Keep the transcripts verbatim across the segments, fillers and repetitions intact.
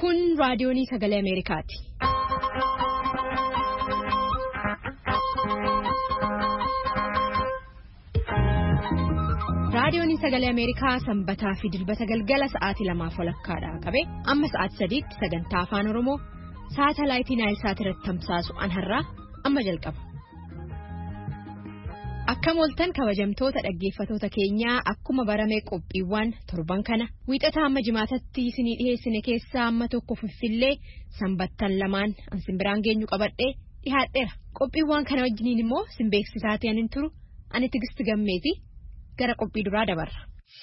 Kun raadiyoonii sagalee Ameerikaati. Raadiyoonii sagalee Ameerikaa sanbataa fi dilbata galgala sa'aatii lamaaf walakkaadhaa qabe amma sa'aatii sadiitti sagantaa afaan Oromoo saatalaayitii Naayilsaat irratti tamsaasu anharraa amma jalqaba. Akkam oltan kabajamtoota dhaggeeffatoota keenyaa akkuma baramee qophiiwwan torban kana wiixataa amma jimaatatti isinii dhiheessine keessaa amma tokko Finfinnee sanbattan lamaan ansin biraan geenyu qabadhee dhihaadheera. Qophiiwwan kana wajjiniin immoo sin beeksisaa ta'aniin turu ani Tigisti Gammeeti. Gara qophii duraa dabarra.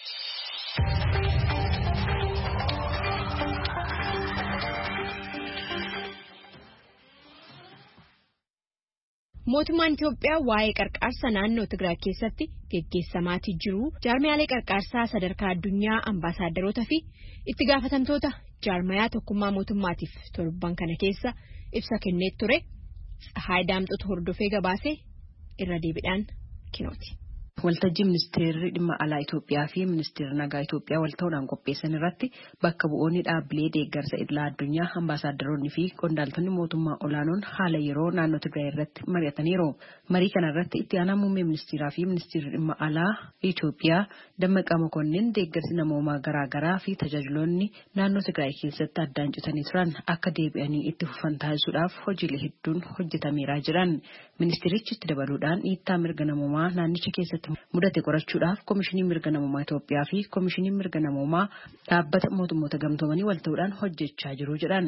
Mootummaan Itoophiyaa waa'ee qarqaarsa naannoo Tigraay keessatti geggeessamaatii jiru jaarmiyaalee qarqaarsaa sadarkaa addunyaa ambaasaadarootaa fi itti gaafatamtoota jaarmayaa tokkummaa mootummaatiif torban kana keessa ibsa kennee ture. Tsahaay Daamxotu hordofee gabaasee irra deebiidhaan kinooti. Waltajjii ministeerri dhimma alaa Itoophiyaa fi ministeerri nagaa Itoophiyaa wal ta'uudhaan qopheessan irratti bakka bu'oonni dhaabbilee deeggarsa idilaa addunyaa ambaasaadaronni fi qondaaltonni mootummaa olaanoon haala yeroo naannoo Tigraay irratti mari'ataniiru. Marii kana irratti itti aanaa muummee ministeeraa fi ministeerri dhimma alaa Itoophiyaa Dammaqaa Mokonnin deeggarsi namoomaa garaagaraa fi tajaajiloonni naannoo Tigraay keessatti addaan citanii turan akka deebi'anii itti fufan taasisuudhaaf hojiilee hedduun hojjetameeraa jiran. Ministeerichi itti dabaluudhaan dhiittaa mirga namoomaa naannicha keessatti mudate qorachuudhaaf Komishinii Mirga Namoomaa Itoophiyaa fi Komishinii Mirga Namoomaa dhaabbata mootummoota gamtoomanii wal ta'uudhaan hojjechaa jiru jedhan.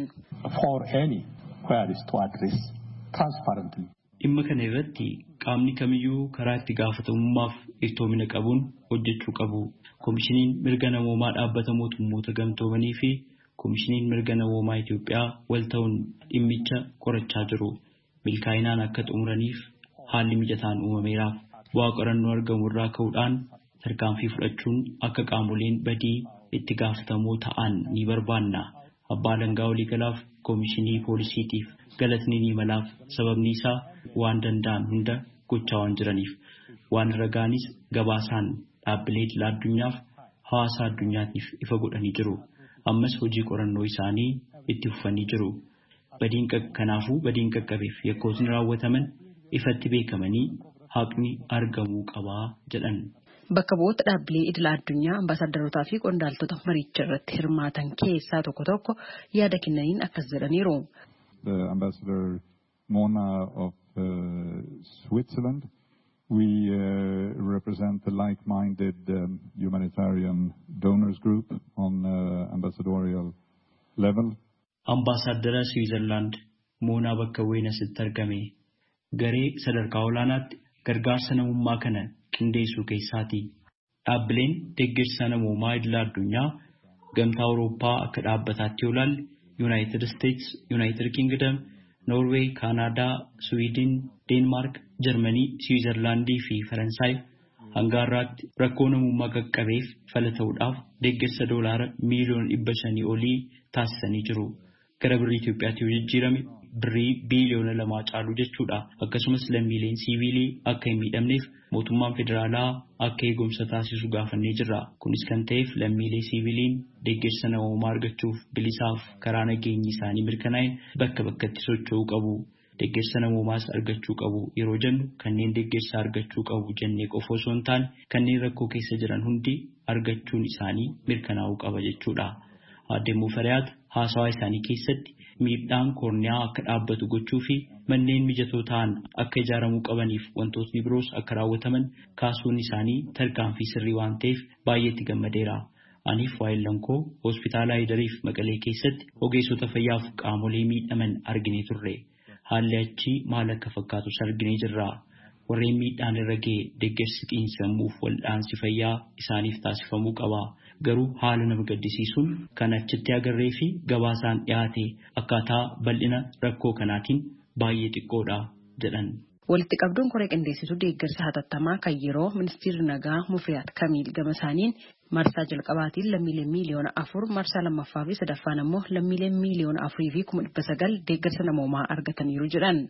Dhimma kana irratti qaamni kamiyyuu karaa itti gaafatamummaaf iftoomina qabuun hojjechuu qabu. Komishiniin Mirga Namoomaa dhaabbata mootummoota gamtoomanii fi Komishiniin Mirga Namoomaa Itoophiyaa wal ta'uun dhimmicha qorachaa jiru. Milkaa'inaan akka xumuraniif haalli mijataan uumameeraaf. Bu'aa qorannoo argamu irraa ka'uudhaan tarkaanfii fudhachuun akka qaamoleen badii itti gaafatamoo ta'an ni barbaanna. Abbaa Alangaa Waliigalaaf Komishinii Poolisiitiif galatni ni malaaf sababni isaa waan danda'an hunda gochaa waan jiraniif. Waan ragaanis gabaasaan dhaabbilee idilaa addunyaaf hawaasa addunyaatiif ifa godhanii jiru. Ammas hojii qorannoo isaanii itti fufanii jiru. Badiin kanaafuu badiin qaqqabeef yakkootni raawwataman ifatti beekamanii haqni argamuu qabaa jedhan. Bakka bu'oota dhaabbilee idilaa addunyaa ambaasaadarootaa fi qondaaltota maricha irratti hirmaatan keessaa tokko tokko yaada kennaniin akkas jedhaniiru. The Ambassador Mona of uh, Switzerland, we uh, represent the like-minded um, humanitarian donors group on uh, ambassadorial level. Ambaasaadara Switzerland Mona bakka bu'een asitti argame garee sadarkaa olaanaatti gargaarsa namummaa kana qindeessuu keessaati. Dhaabbileen deeggarsa namummaa idilaa addunyaa gamtaa Awurooppaa akka dhaabbataatti olaal United States, United Kingdom, Norway, Canada, Sweden, Denmark, Germany, Switzerland fi Faransaay hanga har'aatti rakkoo namummaa qaqqabeef fala ta'uudhaaf deeggarsa doolaara miiliyoona dhibba shanii olii taasisanii jiru. Gara birrii Itoophiyaatti yoo jijjiirame birrii biiliyoona lamaa caalu jechuudha. Akkasumas lammiileen siivilii akka hin miidhamneef mootummaan federaalaa akka eegumsa taasisu gaafannee jirra. Kunis kan ta'eef lammiilee siiviliin deeggarsa namoomaa argachuuf bilisaaf karaa nageenyi isaanii mirkanaa'e bakka bakkatti socho'uu qabu. Deeggarsa namoomaas argachuu qabu. Yeroo jennu kanneen deeggarsa argachuu qabu jennee qofa osoo hin taane kanneen rakkoo keessa jiran hundi argachuun isaanii mirkanaa'uu qaba jechuudha. Aadde Mufariyaat haasawaa isaanii keessatti miidhaan koorniyaa akka dhaabbatu gochuu fi manneen mijatoo ta'an akka ijaaramuu qabaniif wantootni biroos akka raawwataman kaasuun isaanii tarkaanfii sirrii waan ta'eef baay'eetti gammadeera. Aniif waa'ee lankoo hospitaalaa Idariif Maqalee keessatti ogeessota fayyaaf qaamolee miidhaman arginee turre. Haalli achii maal akka fakkaatus arginee jirra. Warreen miidhaan irra ga'e deeggarsi xiinsammuuf wal'aansi fayyaa isaaniif taasifamuu qaba. Garuu haala nama gaddisiisuun kan achitti agarree fi gabaasaan dhiyaate akkaataa bal'ina rakkoo kanaatiin baay'ee xiqqoodha jedhan. Walitti qabduun koree qindeessituu deeggarsa hatattamaa kan yeroo ministeerri nagaa Mufriyaat Kamiil gama isaaniin marsaa jalqabaatiin lammiileen miiliyoona afur marsaa lammaffaa fi sadaffaan ammoo lammiileen miiliyoona afurii fi kuma dhibba sagal deeggarsa namoomaa argataniiru jedhan.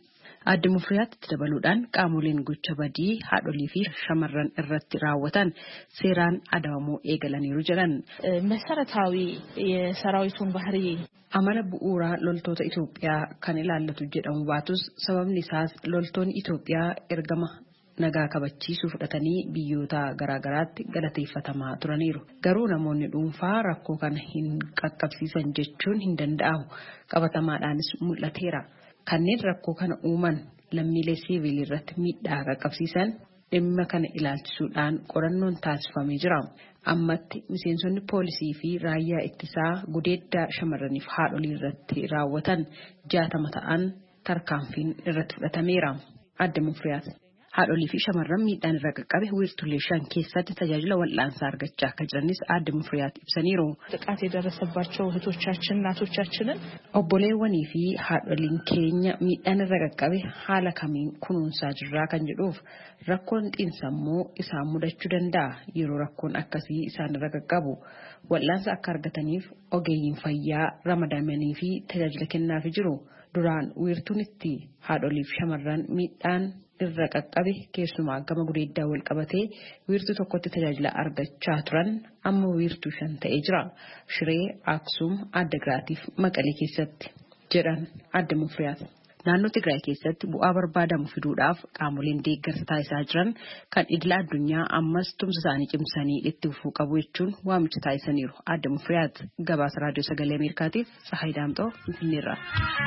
Adde Mufriyaatti dabaluudhaan qaamoleen gocha badii haadholii fi shamarran irratti raawwatan seeraan adabamuu eegalaniiru jedhan. መሰረታዊ የሰራዊቱን ባህሪ amala bu'uuraa loltoota Itoophiyaa kan ilaallatu jedhamu baatus sababni isaas loltoonni Itoophiyaa ergama nagaa kabachiisuu fudhatanii biyyoota garaagaraatti galateeffatamaa turaniiru. Garuu namoonni dhuunfaa rakkoo kana hin qaqqabsiisan jechuun hin danda'amu. Qabatamaadhaanis mul'ateera. Kanneen rakkoo kana uuman lammiilee siviilii irratti miidhaa qaqqabsiisan dhimma kana ilaalchisuudhaan qorannoon taasifamee jira. Ammatti miseensonni poolisii fi raayyaa ittisaa gudeeddaa shamarraniif haadholii irratti raawwatan jaatama ta'an tarkaanfiin irratti fudhatameera. Adde Mufriyaat haadholii fi shamarran miidhaan irra qaqqabe wiirtulee shan keessatti tajaajila wal'aansaa argachaa akka jiranis Adde Mufriyaat ibsaniiru. ጥቃት የደረሰባቸው እህቶቻችን እናቶቻችንን obboleewwanii fi haadholiin keenya miidhaan irra qaqqabe haala kamiin kunuunsaa jirraa kan jedhuuf rakkoon xiinsammuu isaan mudachuu danda'a. Yeroo rakkoon akkasii isaan irra qaqqabu wal'aansa akka argataniif ogeeyyiin fayyaa ramadamanii fi tajaajila kennaafii jiru. Duraan wiirtuun itti haadholiif shamarran miidhaan irra qaqqabe keessumaa gama gudeeddaa wal qabatee wiirtuu tokkotti tajaajila argachaa turan amma wiirtuu shan ta'ee jira. Shiree, Aksum, Addagraatiif Maqalee keessatti jedhan Adde Mufriyaat. Naannoo Tigraay keessatti bu'aa barbaadamu fiduudhaaf qaamoleen deeggarsa taasisaa jiran kan idila addunyaa ammas tumsa isaanii cimsanii itti fufuu qabu jechuun waamicha taasisaniiru. Adde Mufriyaat gabaasa raadiyoo sagalee Ameerikaatiif Tsahaay Daamxoo Finfinneerraa.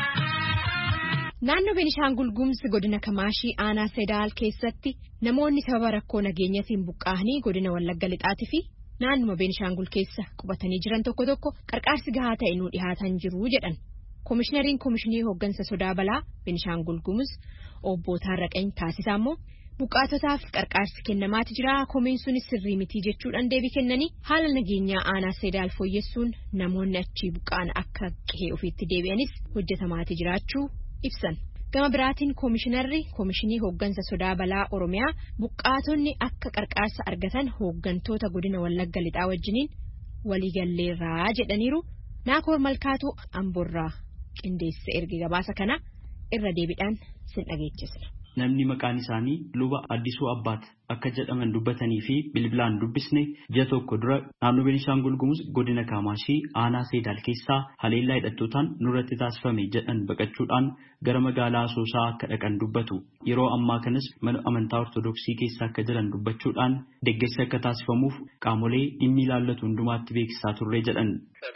Naannoo Beenishaangul Gumuz godina Kamaashii aanaa Seedaal keessatti namoonni sababa rakkoo nageenyaatiin buqqa'anii godina Wallagga Lixaatii fi naannuma Beenishaangul keessa qubatanii jiran tokko tokko qarqaarsi gahaa ta'e nuu dhihaatan jiru jedhan. Komishinariin Komishinii Hooggansa Sodaa Balaa Beenishaangul Gumuz obbo Taarraqany Taasisaa immoo buqqaatotaaf qarqaarsi kennamaati jira. Komiin sunis sirrii miti jechuudhaan deebii kennanii haala nageenyaa aanaa Seedaal fooyyessuun namoonni achii buqqa'an akka qe'ee ofiitti deebi'anis hojjetamaati jiraachuu ibsan. Gama biraatiin Komishinarri Komishinii Hooggansa Sodaa Balaa Oromiyaa buqqaatonni akka qarqaarsa argatan hooggantoota godina Wallagga Lixaa wajjiniin waliigalleerraa jedhaniiru. Naakoor Malkaatuu Amboorraa qindeessa erga gabaasa kana irra deebiidhaan sin dhageechisna. Namni maqaan isaanii luba Addisuu Abbaat akka jedhaman dubbatanii fi bilbilaan dubbisne ji'a tokko dura naannoo Beenishaangul Gumuz godina Kamaashii aanaa Seedaal keessaa haleellaa hidhattootaan nurratti taasifame jedhan baqachuudhaan gara magaalaa Asoosaa akka dhaqan dubbatu. Yeroo ammaa kanas mana amantaa Ortodoksii keessa akka jiran dubbachuudhaan deeggarsi akka taasifamuuf qaamolee dhimmi ilaallatu hundumaatti beeksisaa turre jedhan.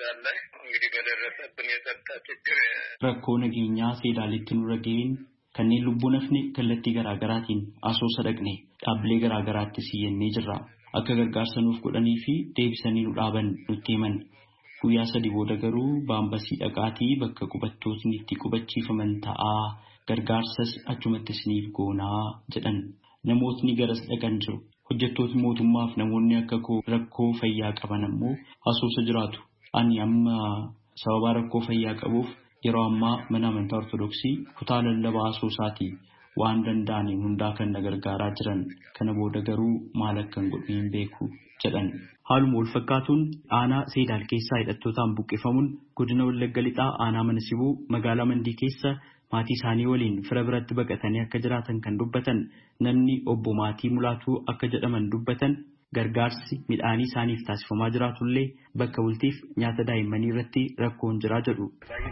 Rakkoo nageenyaa Seedaalitti nurra ga'een kanneen lubbuun hafne kallattii garaagaraatiin Asoosa dhaqne dhaabbilee garaagaraatti siyyannee jirra. Akka gargaarsa nuuf godhanii fi deebisanii nu dhaaban nutti himan. Guyyaa sadii booda garuu baambasii dhaqaatii bakka qubattootni itti qubachiifaman ta'aa gargaarsas achumatti isiniif goonaa jedhan. Namootni garas dhaqan jiru. Hojjettooti mootummaaf namoonni akka koo rakkoo fayyaa qaban ammoo Asoosa jiraatu. Ani amma sababa rakkoo fayyaa qabuuf yeroo ammaa mana amantaa Ortodoksii kutaa lallabaa Asoosaati waan danda'aniin hundaa kan na gargaaraa jiran. Kana booda garuu maal akkan godhu hin beeku jedhan. Haaluma wal fakkaatuun aanaa Seedaal keessaa hidhattootaan buqqifamuun godina Wallagga Lixaa aanaa Mana Sibuu magaalaa Mandii keessa maatii isaanii waliin fira biratti baqatanii akka jiraatan kan dubbatan namni obbo Maatii Mulaatuu akka jedhaman dubbatan gargaarsi midhaanii isaaniif taasifamaa jiraatullee bakka bultiif nyaata daa'immanii irratti rakkoon jiraa jedhu.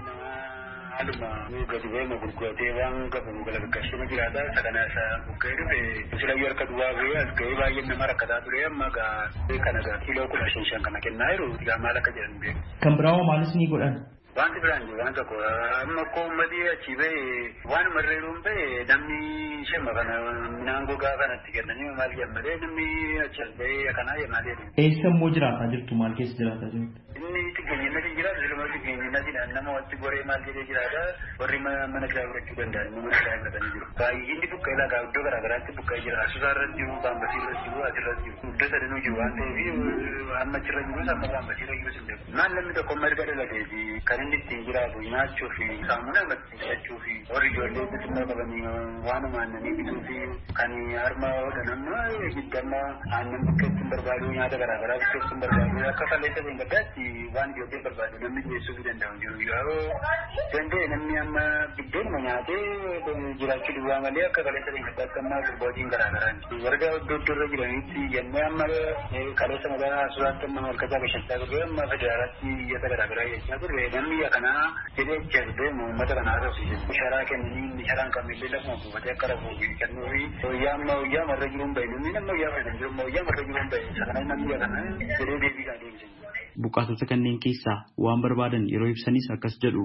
Aluma gadi beema gurguratee waan qabu galagashima jiraata sagana isa bukkee dhufe sila yoo harka duwwaa ba'ee as ga'ee baay'ee nama rakkataa ture amma gaa kana gaa kiiloo kudha shan shan kana kennaa jiru gaa maal akka jedhan beeku. Kan biraawoo maalis ni godhan? Wanti biraan jiru waan tokko amma koo ummatii achi ba'e waan marreeruun ba'e namni shemma kana naangoo gaa kanatti kennanii maal jedhamee namni achi as ba'e kanaa yemmaa deemu. Eessa immoo jiraataa jirtu maal keessa jiraataa jirtu? Inni xiqqeenyinatti jiraatu siluma xiqqeenyinatti nama walitti goree maal jedhee jiraata warri mana kiraa fudhachuu danda'an mana kiraa fudhatanii jiru. Baay'inni buqqee lagaa iddoo garaagaraatti buqqee jira. Asuusaa irratti jiru, Baambasii irratti jiru, asirratti jiru. Iddoo sadanuu jiru waan ta'eef amma achirra jirus amma Baambasii irra jirus hin beeku. Maal namni tokko marga dhalatee fi kan inni ittiin jiraatu nyaachuu fi saamunaa irratti fudhachuu fi warri ijoollee xixiqqoo qabanii waanuma aannanii bituu fi kan harma hodhan amma giddamma aannan buqqeetti hin barbaadu nyaata garaagaraa buqqeetti hin barbaadu akka falleessa hin gaddaatti waan ijoollee barbaadu namni dhiyeessuuf deebi'uu danda'u jiru yoo danda'e namni amma biddeenuma nyaatee jiraachuu duwwaa malee akka kaleessa keessatti akka ammaa durbootiin garaagaraa warga iddoo irra jiranitti jennee amma kaleessa magaalaa Asuuraatti amma malkataa bashachaa turre amma federaalaatti biyyata garaagaraa jechaa turre namni biyya kanaa jedhee jechaa turre uummata kanaa haasofsiise sharaa kennanii sharaan kamillee lafuma buufatee akka rafuuf kennuu fi wayyaa amma wayyaa marra jiruun bahe namni nama wayyaa fayyadamu jiru wayyaa marra jiruun bahe isa kana namni biyya kanaa jedhee deebii kan deebisan. Buqqaatota kanneen keessaa waan barbaadan yeroo ibsanis akkas jedhu.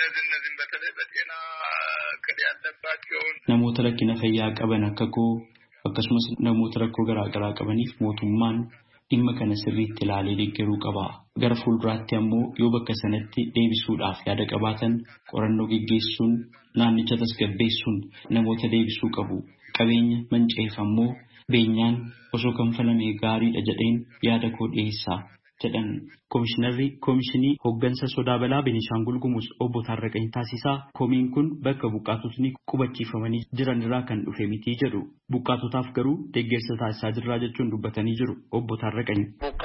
Namoota rakkina fayyaa qaban akka koo akkasumas namoota rakkoo garaa garaa qabaniif mootummaan dhimma kana sirriitti ilaalee deeggaruu qaba. Gara fuulduraatti ammoo yoo bakka sanatti deebisuudhaaf yaada qabaatan qorannoo gaggeessuun naannicha tasgabbeessuun namoota deebisuu qabu. Qabeenya manceef ammoo beenyaan osoo kanfalamee gaariidha jedheen yaada koo dhiyeessaa jedhan. Komishinarri Komishinii Hooggansa Sodaa Balaa Beenishaangul Gumuz obbo Taarraqany Taasisaa komiin kun bakka buqqaatotni qubachiifamanii jiran irraa kan dhufe miti jedhu. Buqqaatotaaf garuu deeggarsa taasisaa jirraa jechuun dubbatanii jiru obbo Taarraqany.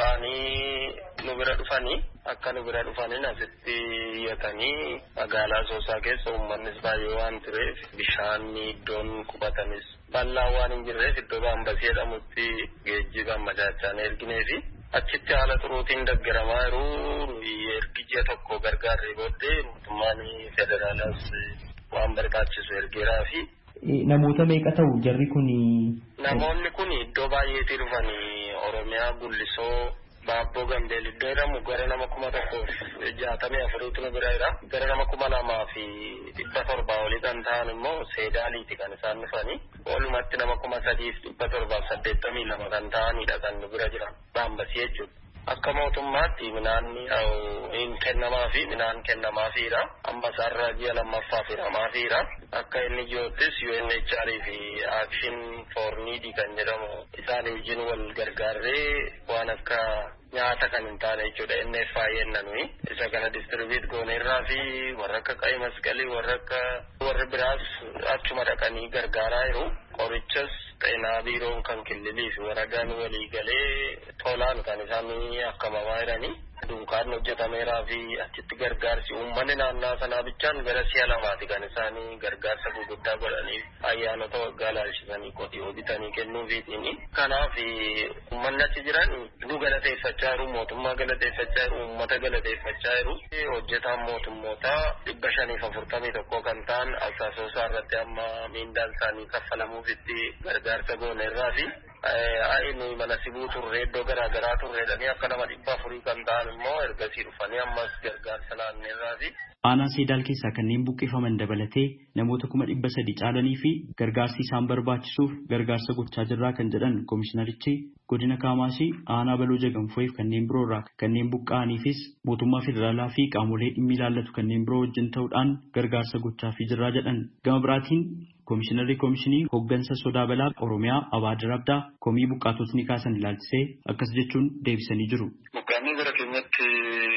Buqqaanii nu bira dhufanii akka nu bira dhufanii asitti yatanii magaalaa Asoosaa keessa uummannis baay'ee waan tureef bishaan iddoon qubatanis bal'aa waan hin jirreef iddoo Baambasii jedhamutti geejjiba majaachaan ergineefi achitti haala turuutiin deeggaramaa jiru. Ergi ji'a tokko gargaarree booddee mootummaan federaalaas waan barbaachisu ergeeraa fi. Namoota meeqa ta'u jarri kun? Namoonni kun iddoo baay'eetii dhufanii Oromiyaa Gullisoo Baabboo Gambeel iddoo jedhamu gara nama kuma tokkoof jaatamii afuriitu nu bira jira. Gara nama kuma lamaa fi dhibba torbaa olii kan ta'an immoo Seedaaliiti kan isaan dhufanii. Walumatti nama kuma sadiif dhibba torbaaf saddeettamii lama kan ta'anidha kan nu bira jiran. Baambasii jechuudha. Akka mootummaatti midhaan hin kennamaafi midhaan kennamaafiidha. Amma isaarra ji'a lammaffaa firamaafiidha. Akka inni jiruuttis U N H R fi Action for Need kan jedhamu isaan wajjin wal gargaarree waan akka nyaata kan hin taane jechuudha. N F I jennanui isa kana distribuut gooneerraa fi warra akka Qayi Masqalii warra akka warri biraas achuma dhaqanii gargaaraa jiru. Qorichas xeenaa biiroon kan killilii fi waragaan walii galee tolaan kan isaanii akkamamaa jiranii. Dunkaan hojjetameeraa fi achitti gargaarsi uummanni naannaa sanaa bichaan gara si'a lamaati kan isaanii gargaarsa gurguddaa godhaniif ayyaanota waggaa laalchisanii qotiyoo bitanii kennuufiitiin. Kanaaf uummanni achi jiran nu galateeffachaa jiru, mootummaa galateeffachaa jiru, uummata galateeffachaa jiru. Hojjetaan mootummootaa dhibba shaniif afurtamii tokko kan ta'an Asoosaa irratti amma miindaan isaanii kaffalamuufitti gargaarsa gooneerraa fi nuyi mana sibuu turre iddoo garaa garaa turreedhanii akka nama dhibba afurii kan ta'an immoo ergasii dhufanii ammas gargaarsa naanneerraa fi. Aanaa Seedaal keessaa kanneen buqqifaman dabalatee namoota kuma dhibba sadi caalanii fi gargaarsi isaan barbaachisuuf gargaarsa gochaa jirraa kan jedhan komishinarichi godina Kaamaashii aanaa Baloo Jagamfoof kanneen biroo irraa kanneen buqqa'aniifis mootummaa federaalaa fi qaamolee dhimmi ilaallatu kanneen biroo wajjin ta'uudhaan gargaarsa gochaa fi jirraa jedhan. Gama biraatiin Komishinarri Komishinii Hooggansa Sodaa Balaa Oromiyaa Abaadir Abdaa komii buqqaatotni kaasan ilaalchisee akkas jechuun deebisanii jiru. Buqqaanii gara keenyatti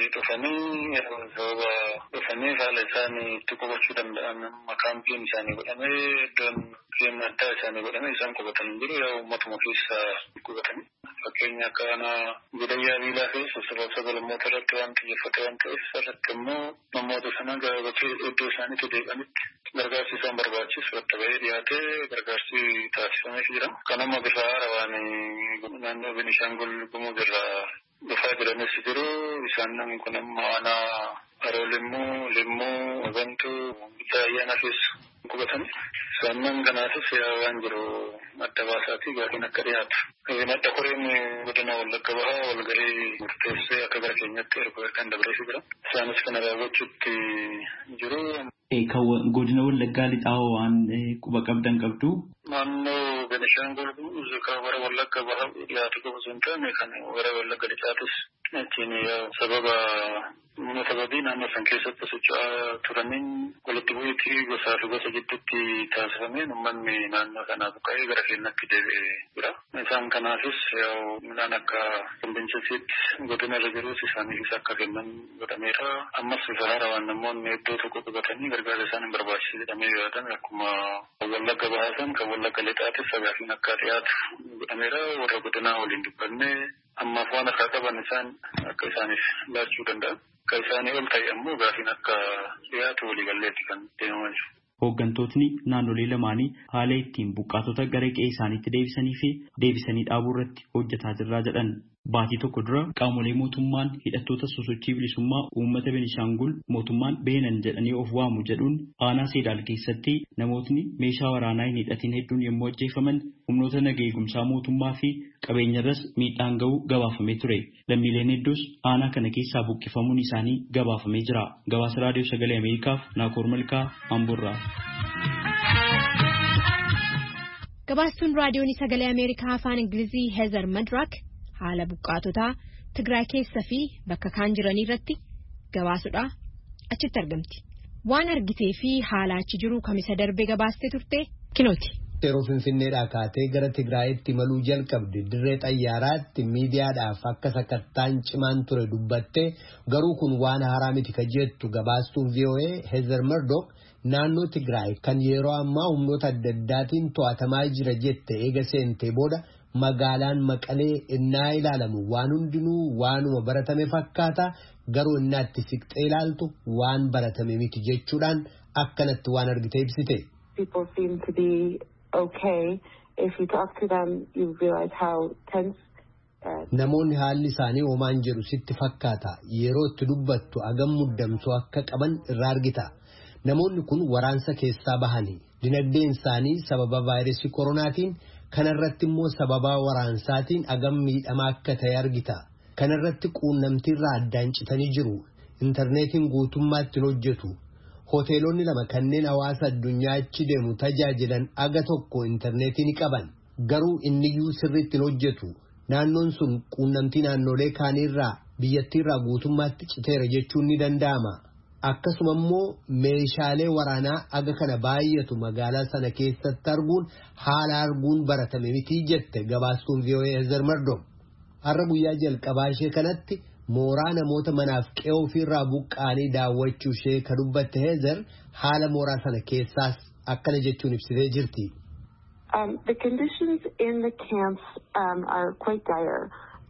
dhufanii sababa dhufanii haala isaanii itti qubachuu danda'an makaampiin isaanii godhamee iddoon keenya addaa isaanii godhamee isaan qubatanii jiru. Yaa uummatuma keessa qubatanii fakkeenya akka aanaa Gudayyaa Biilaa fi sossobaa galammoota irratti waan xiyyeeffate waan ta'eef irratti immoo namoota sana gabaabachee iddoo isaaniitti deebi'anitti gargaarsi isaan barbaachisu bakka ba'ee dhiyaatee gargaarsi taasifameef jira. Kanama bifa haarawaan naannoo Beenishaangul Gumuz irraa dhufaa jiranis jiru. Isaan namni kun amma aanaa Haroo Limmuu, Limmuu, Abantuu, Bitaa Ayyaana keessa qubatanii. Isaan nan kanaafis waan jiru adda baasaatii gaafiin akka dhiyaatu. Madda koreen godina Wallagga Bahaa walgahii murteessee akka gara keenyatti erga kan dabareef jira. Isaanis kana raawwachuutti jiru. Godina Wallaggaa lixaa waan quba qabdan qabdu. Naannoo Beenishaangul Gumuz kan warra Wallagga Bahaa dhiyaatu qabu sun taane kan warra Wallagga lixaatis ittiin sababa sababii naannoo san keessatti socho'aa turaniin walitti bu'iitii gosaa fi gosa gidduutti taasifameen uummanni naannoo sanaa buqqa'ee gara keenyatti deebi'ee jira. Isaan kanaafis midhaan akka qilleensitti godina irra jirus isaaniifis akka kennan godhameera. Ammas bifa haarawaan namoonni iddoo tokko qubatanii gargaarsa isaan hin barbaachisu jedhamee yaadan akkuma Wallagga Bahaa san kan Wallagga lixaatis sagaafiin akka dhiyaatu godhameera. Warra godinaa waliin dubbannee ammaaf waan akka qaban isaan akka isaaniif laachuu danda'a. Kan isaanii ol ta'e ammoo gaafiin akka dhiyaatu waliigalleetti kan deemamaa jiru. Hooggantootni naannolee lamaanii haala ittiin buqqaatota gara qe'ee isaaniitti deebisanii fi deebisanii dhaabuu irratti hojjetaa jirraa jedhan. Baatii tokko dura qaamolee mootummaan hidhattoota sosochii bilisummaa uummata Beenishaangul mootummaan beenan jedhanii of waamu jedhuun aanaa Seedaal keessatti namootni meeshaa waraanaa hin hidhatin hedduun yommuu ajjeefaman humnoota nagaa eegumsaa mootummaa fi qabeenyarras miidhaan ga'uu gabaafamee ture. Lammiileen hedduus aanaa kana keessaa buqqifamuun isaanii gabaafamee jira. Gabaasa Raadiyoo Sagalee Ameerikaaf Naakoor Malkaa Amboorraa. Gabaastuun Raadiyoon Sagalee Ameerikaa Afaan Ingilizii Heezar Madrak haala buqqaatotaa Tigraay keessa fi bakka kaan jiran irratti gabaasudha achitti argamti. Waan argitee fi haala achi jiru kamisa darbee gabaastee turte kinooti. Yeroo Finfinneedhaa kaatee gara Tigraayitti imaluu jalqabde dirree xayyaaraatti miidiyaadhaaf akka sakattaan cimaan ture dubbatte garuu kun waan haaraa miti ka jettu gabaastuun V O A Heezar Mardok naannoo Tigraay kan yeroo ammaa humnoota adda addaatiin to'atamaa jira jette eega seentee booda magaalaan Maqalee innaa ilaalamu waan hundinuu waanuma baratame fakkaata garuu innaatti siqxee ilaaltu waan baratame miti jechuudhaan akkanatti waan argite ibsite. People seem to be okay. If you talk to them, you realize how tense. Namoonni haalli isaanii homaan jedhu sitti fakkaata yeroo itti dubbattu agam muddamsuu akka qaban irraa argita. Namoonni kun waraansa keessaa bahanii dinagdeen isaanii sababa vaayirasii koronaatiin kanarratti immoo sababa waraansaatiin agam miidhamaa akka ta'e argita. Kanarratti quunnamtiirraa addaan citanii jiru. Intarneetiin guutummaatti hojjetu. Hoteelonni lama kanneen hawaasa addunyaa achi deemu tajaajilan aga tokko intarneetii ni qaban. Garuu inniyyuu sirriitti hojjetu. Naannoon sun quunnamtii naannolee kaaniirraa biyyattiirraa guutummaatti citeera jechuun ni danda'ama. Akkasuma immoo meeshaalee waraanaa aga kana baay'atu magaalaa sana keessatti arguun haala arguun baratame miti jette gabaastuun V O A Heezar Mardok. Har'a guyyaa jalqabaa ishee kanatti mooraa namoota manaaf qe'ee ofiirraa buqqaanii daawwachuu ishee ka dubbatte Heezar haala mooraa sana keessaas akkana jechuun ibsitee jirti. Um, the conditions in the camps um, are quite dire.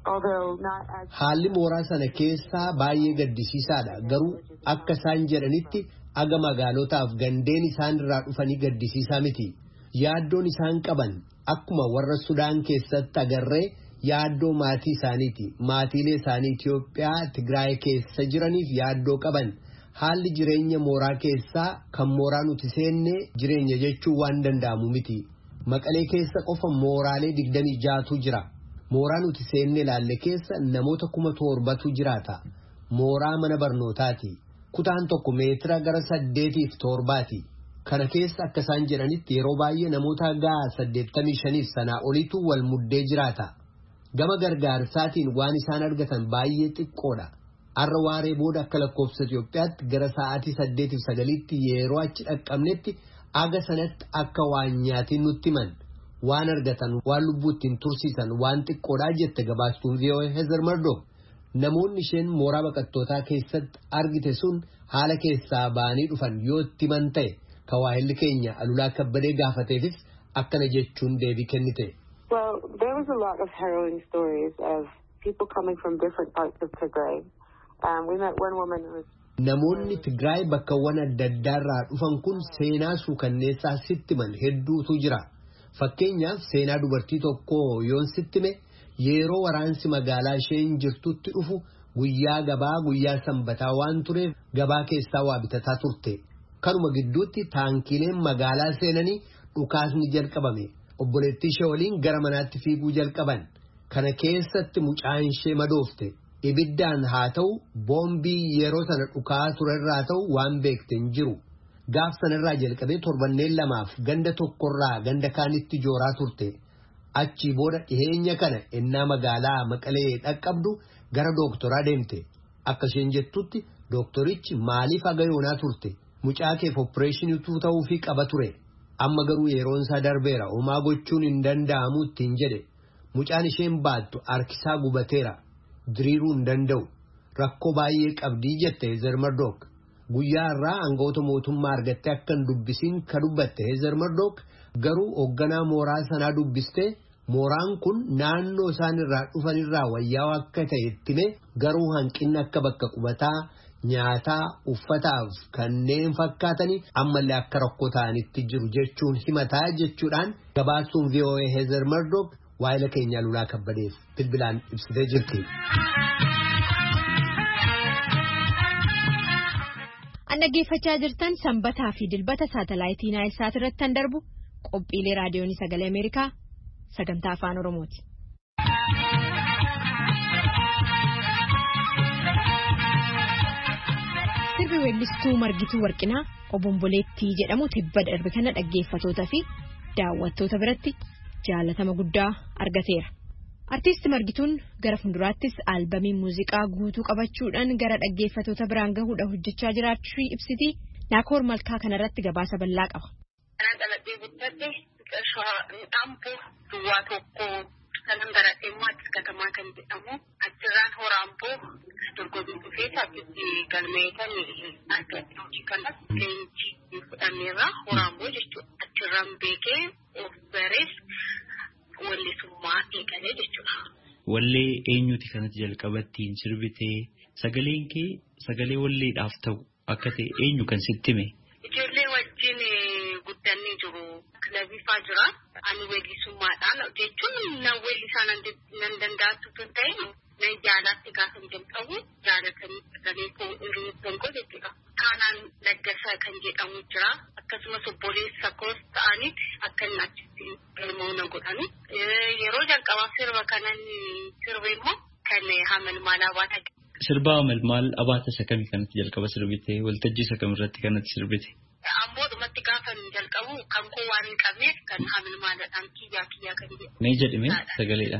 Haalli mooraa sana keessaa baay'ee gaddisiisaadha. Garuu akka isaan jedhanitti aga magaalotaaf gandeen isaan irraa dhufanii gaddisiisaa miti. Yaaddoon isaan qaban akkuma warra Sudaan keessatti agarree yaaddoo maatii isaaniiti. Maatiilee isaanii Itoophiyaa Tigraay keessa jiraniif yaaddoo qaban. Haalli jireenya mooraa keessaa kan mooraa nuti seennee jireenya jechuun waan danda'amu miti. Maqalee keessa qofa mooraalee digdamii jaatu jira. Mooraa nuti seennee ilaalle keessa namoota kuma torbatu jiraata. Mooraa mana barnootaati. Kutaan tokko meetira gara saddeetiif torbaati. Kana keessa akka isaan jedhanitti yeroo baay'ee namoota gaa saddeettamii shaniif sanaa olitu wal muddee jiraata. Gama gargaarsaatiin waan isaan argatan baay'ee xiqqoodha. Har'a waaree booda akka lakkoofsa Itoophiyaatti gara sa'aatii saddeetiif sagaliitti yeroo achi dhaqqabnetti aga sanatti akka waan nyaatiin nutti himan. Waan argatan waan lubbuuttiin tursiisan waan xiqqoodhaa jette gabaastuun V O A Heezar Mardok. Namoonni isheen mooraa baqattootaa keessatti argite sun haala keessaa ba'anii dhufan yoo itti himan ta'e ka waahilli keenya Alulaa Kabbadee gaafateefis akkana jechuun deebii kennite. Well, there was a lot of harrowing stories of people coming from different parts of Tigray. Um, we met one woman who was Namoonni Tigraay bakkawwan adda addaarraa dhufan kun seenaa suukanneessaa sitti himan hedduutu jira. Fakkeenyaaf seenaa dubartii tokko yoon sittime yeroo waraansi magaalaa isheen jirtutti dhufu guyyaa gabaa guyyaa sanbataa waan tureef gabaa keessaa waa bitataa turte. Kanuma gidduutti taankileen magaalaa seenanii dhukaasni jalqabame. Obboleettii ishee waliin gara manaatti fiiguu jalqaban. Kana keessatti mucaan ishee madoofte. Ibiddaan haa ta'u boombii yeroo sana dhukaa turerraa ta'u waan beekte hin jiru. Gaaf sanarraa jalqabee torbanneen lamaaf ganda tokkorraa ganda kaanitti jooraa turte. Achii booda dhiheenya kana ennaa magaalaa Maqalee dhaqqabdu gara dooktoraa deemte. Akka isheen jettutti dooktorichi maaliif haga yoonaa turte? Mucaa keef opereeshiniitu ta'uufii qaba ture. Amma garuu yeroon isaa darbeera homaa gochuun hin danda'amu ittiin jedhe. Mucaan isheen baattu harkisaa gubateera. Diriiruu hin danda'u. Rakkoo baay'ee qabdii jette Heezar Mardok. Guyyaa irraa aangawoota mootummaa argattee akka hin dubbisiin ka dubbatte Heezar Mardok garuu hoogganaa mooraa sanaa dubbistee mooraan kun naannoo isaan irraa dhufanirraa wayyaa'u akka ta'e ittime garuu hanqinni akka bakka qubataa nyaataa uffataaf kanneen fakkaataniif ammallee akka rakkoo ta'anitti jiru jechuun himataa jechuudhaan gabaasuun V O A Heather Murdock waa'ila keenya Lulaa Kabbadeef bilbilaan ibsitee jirti. An dhaggeeffachaa jirtan sanbataa fi dilbata saatalaayitii Naayilsaat irratti kan darbu qophiilee raadiyoonii sagalee Ameerikaa sagantaa afaan Oromooti. Sirbi weellistuu Margituu Warqinaa Obomboleettii jedhamu tibba darbe kana dhaggeeffatootaa fi daawwattoota biratti jaalatama guddaa argateera. Artiist Margituun gara fuulduraattis albamii muuziqaa guutuu qabachuudhaan gara dhaggeeffatoota biraan gahuudha hojjechaa jiraachuu ibsiti. Naakoor Malkaa kanarratti gabaasa bal'aa qaba. Kanaan dhalatee guddate Dhampoo duwwaa tokko kanan baratee immoo Addis Katamaa kan jedhamu achirraan Horaamboo dorgommii dhufee taasisti galmeetan argate hojii kanas leenjii fudhanneerra Horaamboo jechuudha. Achirraan beekee of barees wallisummaa eegalee jechuudha. Wallee eenyuti kanatti jalqabattiin sirbitee sagaleen kee sagalee walleedhaaf ta'u akka ta'e eenyu kan sitti hime? Ijoollee wajjin guddannee jiru. Kilabii faa jira. Ani weellisummaadhaan jechuun na weellisaa nan danda'atu tun ta'e na jaalaatti gaafa jalqabu jaalatanii sagalee koo hiriyuu tokko jechuudha. Kaanaan Laggasaa kan jedhamu jira. Akkasumas obboleessa koos ta'aniiti akka inni achitti galmoo na godhani. Yeroo jalqabaaf sirba kanan sirbe immoo kan Hamal Maal Abaata. Sirba Hamal Maal Abaata isa kamii kanatti jalqaba sirbite? Waltajjii isa kamirratti kanatti sirbite? Ammoo dhumatti gaafa jalqabu kan koo waan hin qabneef kan Hamal Maaladhaan kiyyaa kiyyaa kan jedhu. Mee jedhime sagaleedhaan.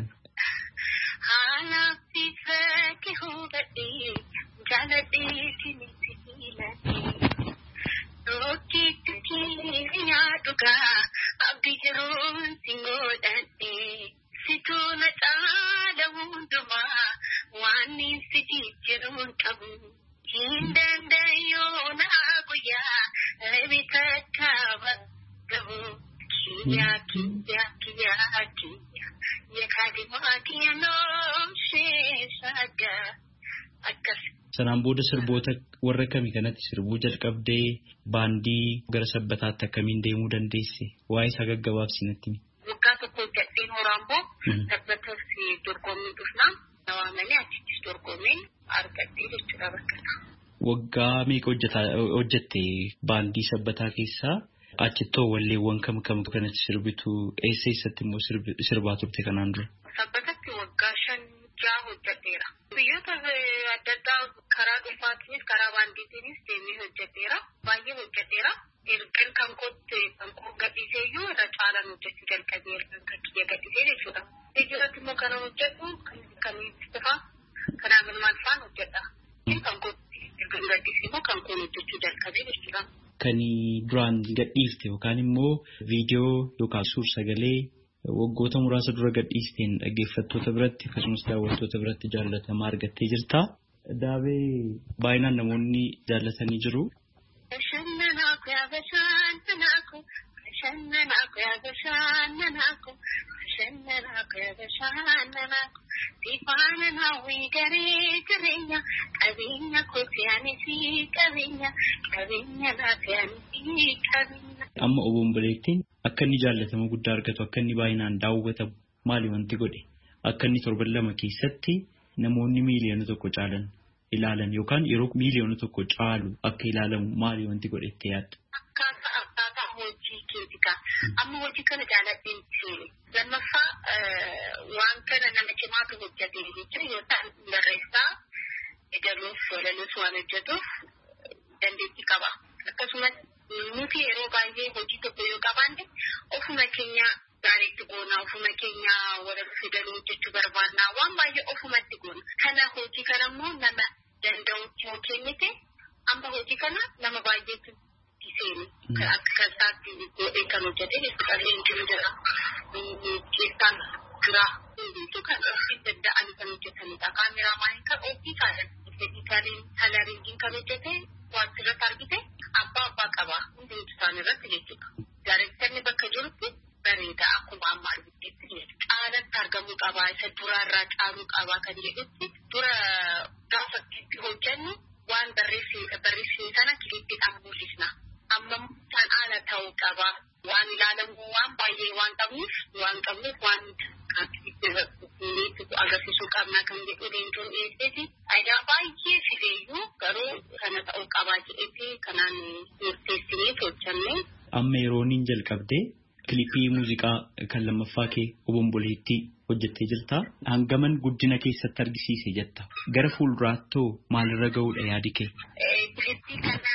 Haalaaf ifee hubadhee jaaladhee siniti hiiladhee rookiitti kiyyaa dhugaa abdii yeroon singoodhadhee situu na caala hundumaa waan si jijjiiruun qabu hin danda'yoo na guyyaa reebita kaaba gabu kiyyaa kiyyaa kiyyaa kiyyaa yakadimaa kiyanoo sheeshagaa akkas. Sanaan booda sirboota warra kamii kanatti sirbuu jalqabdee baandii gara sabbataatti akkamiin deemuu dandeesse? Waa'ee isaa gaggabaabsinatti. Waggaa tokko gadheen Horaamboo sabbatas dorgommii dhufnaa nawaamanii achittis dorgommii argattee jechuudha bakka. Waggaa meeqa hojjette baandii sabbataa keessaa? Achittoo walleewwan kam kam kanatti sirbitu eessa eessatti immoo sirbaa turte kanaan dura? Sabbatatti waggaa shan jaha hojjeteera. Biyyoota adda addaa karaa dhuunfaatiinis karaa baandiitiinis deemee hojjeteera. Baay'ee hojjeteera. Ergan kan kootte kan koo gadhiisee iyyuu irra caalaan hojjechuu jalqabee ergan kan kiyya gadhiisee jechuudha. Ijjiirratti immoo kana hojjetu kan ibsifaa kanaa milmaal faan hojjedha. Kan kootti ergan gadhiisee immoo kan koon hojjechuu jalqabee jechuudha. Kan duraan gadhiifte yookaan immoo viidiyoo yookaan suur sagalee waggoota muraasa dura gadhiisteen dhaggeeffattoota biratti akkasumas daawwattoota biratti jaallatamaa argattee jirta. Daabee baay'inaan namoonni jaallatanii jiru. Amma Obomboleettiin akka inni jaallatama guddaa argatu akka inni baay'inaan daawwatamu maali wanti godhe? Akka inni torban lama keessatti namoonni miiliyoona tokko caalan ilaalan yookaan yeroo miiliyoona tokko caalu akka ilaalamu maali wanti godhe itti yaadda? Akkaataa akkaataa hojii keetika. Amma hojii kana jaaladheen seene. Lammaffaa waan kana nama cimaatu hojjete jechuun yoo ta'an barreessaa eegaluuf walaluus waan hojjetuuf dandeettii qaba. Akkasumas nuti yeroo baay'ee hojii tokko yoo qabaanne ofuma keenya gaariitti goona ofuma keenya walal fidaluu hojjechuu barbaadna waan baay'ee ofumatti goona. Kana hojii kana immoo nama danda'utti yoo kennite amma hojii kana nama baay'eetu seeni. Akka kasaatti godhee kan hojjete jechuudha. Leenjiin jira. Keessaan jira. Hundumtuu kan ofii danda'an kan hojjetanidha. Kaameraamaaniin kan ofii kaalan. Editariin kalariingiin kan hojjete waan sirratti argite abbaa abbaa qaba. Hundumtuu isaan irratti jechuudha. Daareektarni bakka jirutti bareeda akkuma amma argiteetti jechuudha. Caalatti argamuu qaba. Isa duraarraa caaluu qaba kan jedhutti dura gaafa itti hojjennu waan barreessine sana kiliippiidhaan mul'isna. Amma kan ala ta'uu qaba. Waan ilaalamu waan baay'ee waan qabuuf waan qabuuf waan agarsiisuu qabna kan jedhu leencoon dhiyeesseeti. Aadaa baay'ee fideeyyuu garuu kana ta'uu qabaa jedheeti kanaan murteessinee tolchannee. Amma yerooniin jalqabdee kilipii muuziqaa kan lammaffaa kee obomboleettii hojjettee jirta. Hangaman guddina keessatti argisiise jetta. Gara fuulduraattoo maalirra ga'uudha yaadi kee? Kilipii kana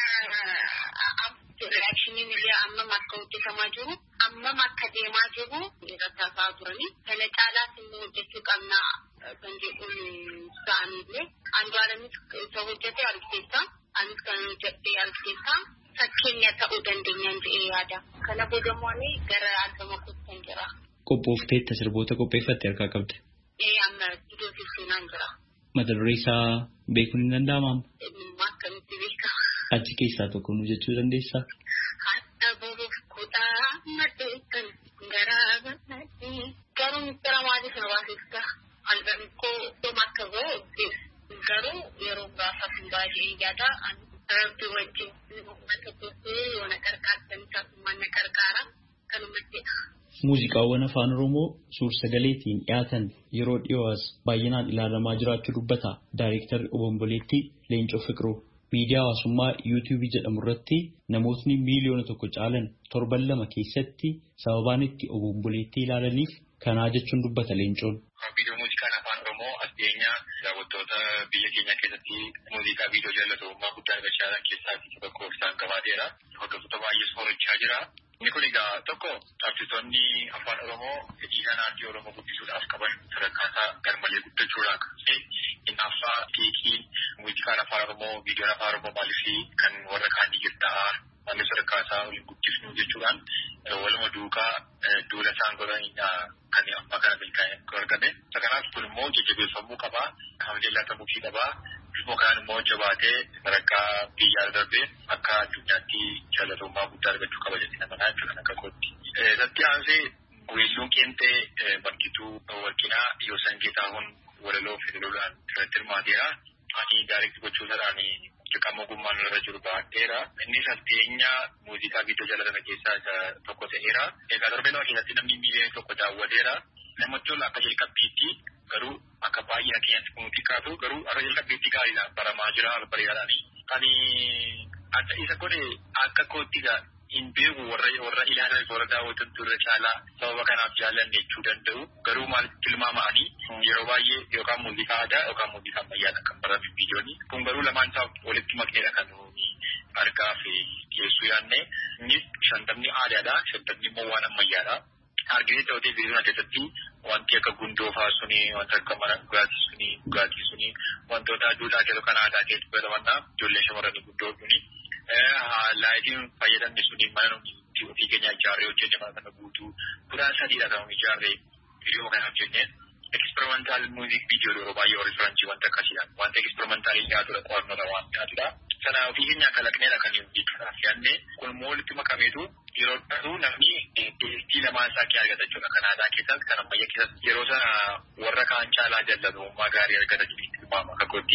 reakshinii millee amma akka hojjetamaa jiru amma akka deemaa jiru irratti turani. Kana caalaas immoo hojjechuu qabna kan jedhuun isaaniillee Andu'aalamis isa hojjetee argisiisa. Anis kan hojjetee argisiisa. Fakkeenya ta'uu dandeenyaan jedhee yaada. Kana boodammoonni gara argama kutan jira. Qophoofteetta sirboota qopheeffatte harkaa qabde? Ee amma iddoo fiisinaan jira. Mata duree isaa beekuun hin danda'amaa? Akkamitti beekama? Achi keessaa tokko nu jechuu dandeessaa? Hatta boruuf kutaa maddeettan garaa bal'aatti. Garuu mistara maaliif na baasista? Albamni koo dhuma akka ga'u garuu yeroo gaafaaf hin baay'ee yaada. Rabbi wajjin uummata tokkoo yoona qarqaarsan isaaf na qarqaara kan uummatedha. Muuziqaawwan afaan Oromoo suur-sagaleetiin dhiyaatan yeroo dhiyoos baay'inaan ilaalamaa jiraachuu dubbata. Daayirektarri obomboleettii Leencoo Fiqiruu miidiyaa hawaasummaa yuutuubii jedhamu irratti namootni miiliyoona tokko caalan torban lama keessatti sababaan itti obomboleettii ilaalaniif kanaa jechuun dubbata Leencoon. Viidiyoo muuziqaan afaan Oromoo addeenyaa daawwattoota biyya keenya keessatti muuziqaa viidiyoo jaallatamummaa guddaa argachaa keessaa isa tokko isaan qabaateera. Hordoftoota baay'ee soorachaa jira. Inni kun egaa tokko artistoonni afaan Oromoo fedhii aartii Oromoo guddisuudhaaf qaban sadarkaasaa garmalee guddachuudhaan kan hinaaffaa keekiin muuziqaan afaan Oromoo viidiyoon afaan Oromoo maaliif kan warra kaanii jirta'a malee sadarkaasaa waliin guddisnu jechuudhaan waluma duukaa duula isaan godhan kan amma kana milkaa'ee argame. Kanaaf kun immoo jajjabeeffamuu qabaa, hamilee laatamuufii qabaa. Immoo kanaan immoo jabaatee sadarkaa biyyaa darbee akka addunyaatti jaallatamummaa guddaa argachuu qaba jedhanii namanaa jechuudha akka kootti. Irratti aansee weelluun qeenxee Margituu Warqinaa Yoosan Geetaahun walaloo fidaluudhaan irratti hirmaateera. Ani gaariitti gochuusaadhaan dirqama ogummaan irra jiru baadheera. Innis addeenyaa muuziqaa viidiyoo jaallatame keessaa isa tokko ta'eera. Egaa darbee nama keessatti namni miiliyoona tokko daawwateera. Namatti tola akka jalqabbiitti garuu akka baay'ina keenyatti kun xiqqaatu garuu akka jalqabbiitti gaariidhaan baramaa jira bareedaadhaani. Kan adda isa godhe akka koottiga hin beeku warra warra ilaalan warra daawwatan turre caalaa sababa kanaaf jaallanne jechuu danda'u. Garuu maalitti tilmaamanii yeroo baay'ee yookaan muuziqaa aadaa yookaan muuziqaa ammayyaadha kan barame viidiyooni. Kun garuu lamaan isaa walitti makneedha kan argaa fi dhiyeessuu yaadne. Innis shantamni aadaadha shantamni immoo waan ammayyaadha. Arginu ta'uutii beekuna keessatti wanti akka gundoo fa'aa suni wanta akka mana dhugaatii suni dhugaatii suni wantoota duudhaa keessoo kan aadaa keessatti fayyadamanna ijoollee shamarranii guddoo suni laayitiin fayyadamne suni mana ofii keenya ijaarree hojjenne mana kana guutuu kudhaan sadiidha kan nuti ijaarree viidiyoo kana hojjenne. Experimental music video yeroo baay'ee warri Firaanchii wanta akkasiidha. Wanta experimentaalii dhiyaatudha qo'annoodha waan dhiyaatudha. Sana ofii keenya kalaqneedha kan jechuudhaaf yaadne kun immoo walitti makameetu yeroo dhatu namni deestii lamaan isaa kee argata jechuudha. Kan aadaa keessatti kan ammayyaa keessatti yeroo sana warra kaan caalaa jallatamummaa gaarii argata jedhee tilmaama akka kootti.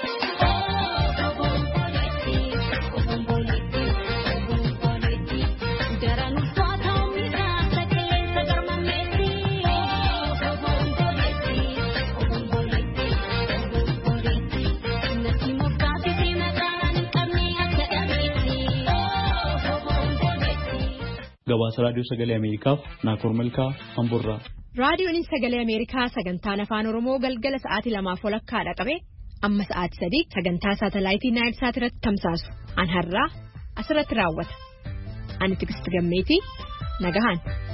Gabaasa Raadiyoo Sagalee Ameerikaaf Naakoor Malkaa Hamburraa. Raadiyoon Sagalee Ameerikaa sagantaan afaan Oromoo galgala sa'aatii lamaaf walakkaadha qabe amma sa'aatii sadii sagantaa saatalaayitii Naayil Saat irratti tamsaasu an har'aa asirratti raawwata. Ani Tigisti Gammeetii nagahaan.